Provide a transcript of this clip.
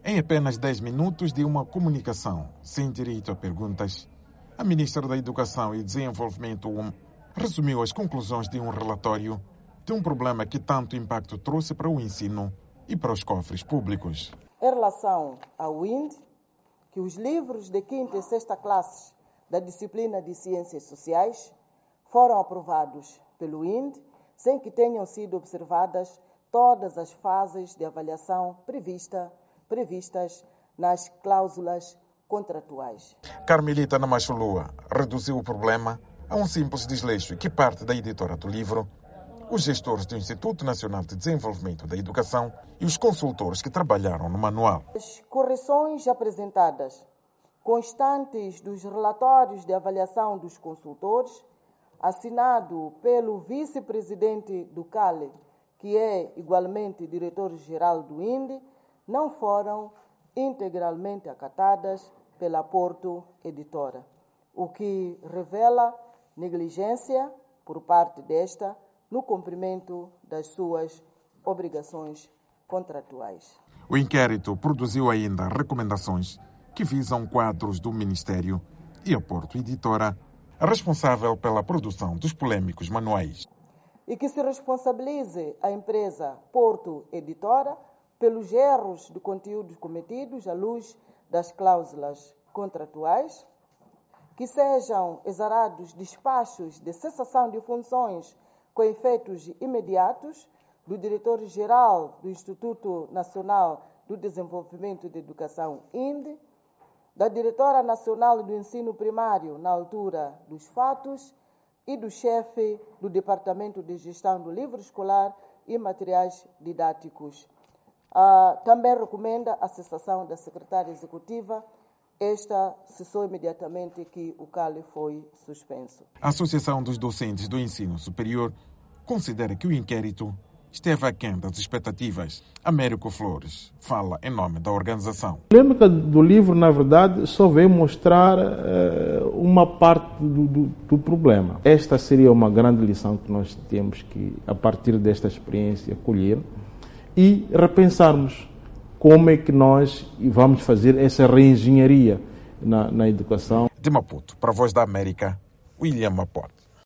Em apenas 10 minutos de uma comunicação sem direito a perguntas, a Ministra da Educação e Desenvolvimento resumiu as conclusões de um relatório de um problema que tanto impacto trouxe para o ensino e para os cofres públicos. Em relação ao INDE, que os livros de 5ª e 6ª classes da disciplina de Ciências Sociais foram aprovados pelo INDE sem que tenham sido observadas todas as fases de avaliação previstas nas cláusulas contratuais. Carmelita Namachulua reduziu o problema a um simples desleixo que parte da editora do livro, os gestores do Instituto Nacional de Desenvolvimento da Educação e os consultores que trabalharam no manual. As correções apresentadas, constantes dos relatórios de avaliação dos consultores, assinado pelo vice-presidente do CALE, que é igualmente diretor-geral do INDE, não foram integralmente acatadas pela Porto Editora, o que revela negligência por parte desta no cumprimento das suas obrigações contratuais. O inquérito produziu ainda recomendações que visam quadros do Ministério e a Porto Editora, responsável pela produção dos polêmicos manuais. E que se responsabilize a empresa Porto Editora pelos erros de conteúdos cometidos à luz das cláusulas contratuais, que sejam exarados despachos de cessação de funções com efeitos imediatos do diretor-geral do Instituto Nacional do Desenvolvimento da Educação, INDE, da diretora nacional do ensino primário na altura dos fatos e do chefe do Departamento de Gestão do Livro Escolar e Materiais Didáticos. Também recomenda a cessação da secretária executiva. Esta cessou imediatamente que o CALE foi suspenso. A Associação dos Docentes do Ensino Superior considera que o inquérito esteve aquém das expectativas. Américo Flores fala em nome da organização. A polêmica do livro, na verdade, só veio mostrar uma parte do problema. Esta seria uma grande lição que nós temos que, a partir desta experiência, colher e repensarmos como é que nós vamos fazer essa reengenharia na educação. De Maputo, para a Voz da América, William Mapote.